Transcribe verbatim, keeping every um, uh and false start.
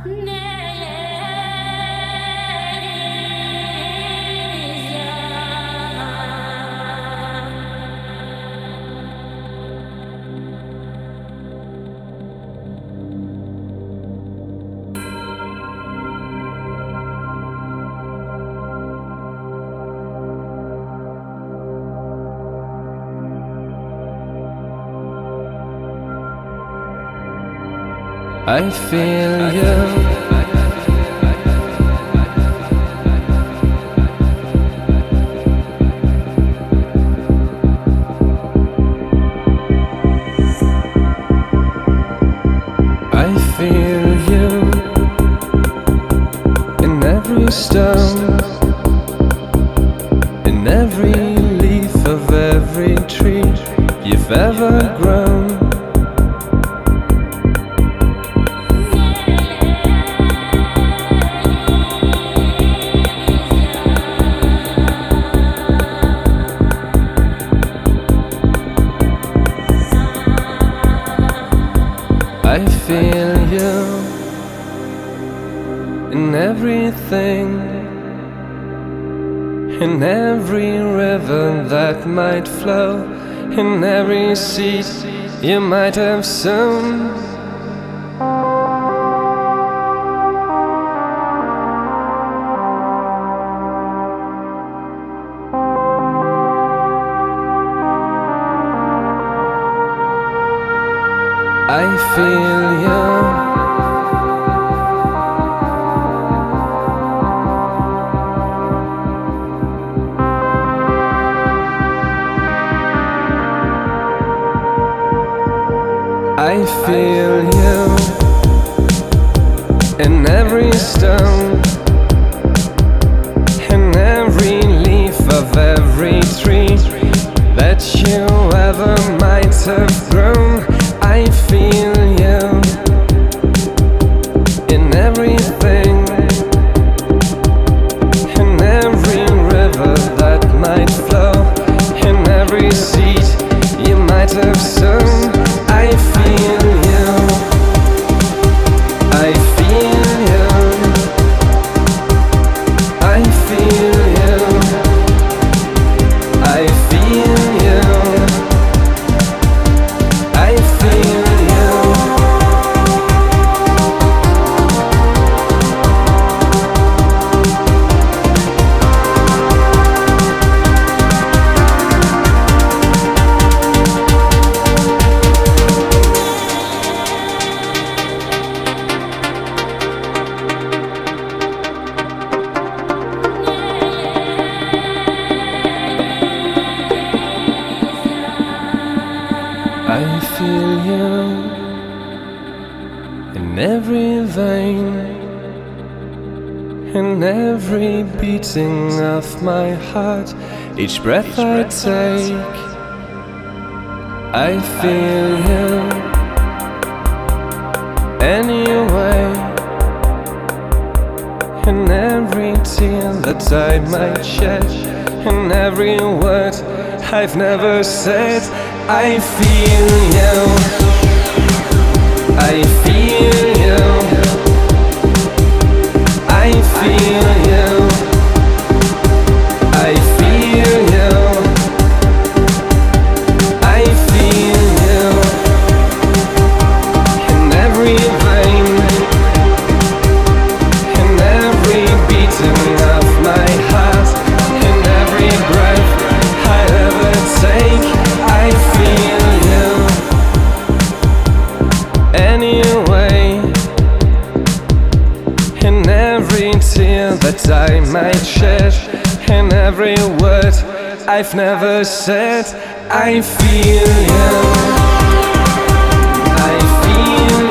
I feel you. I feel you in every stone, in every leaf of every tree you've ever grown. I feel you in everything, in every river that might flow, in every seed you might have sown. I feel you. I feel you in every stone, in every leaf of every tree that you ever might have grown. I feel you in everything, in every river that might flow, in every seed you might have sown. I feel you, I feel you, I feel you, I feel you, I feel I feel you in every vein, in every beating of my heart, each breath I take. I feel you anyway, in every tear that I might shed, in every word I've never said. I feel you, I feel you, I feel you, I feel you, I feel you in every vein, in every beating of my heart, in every breath I ever take. I feel you anyway, in every tear that I might shed, in every word I've never said. I feel you, I feel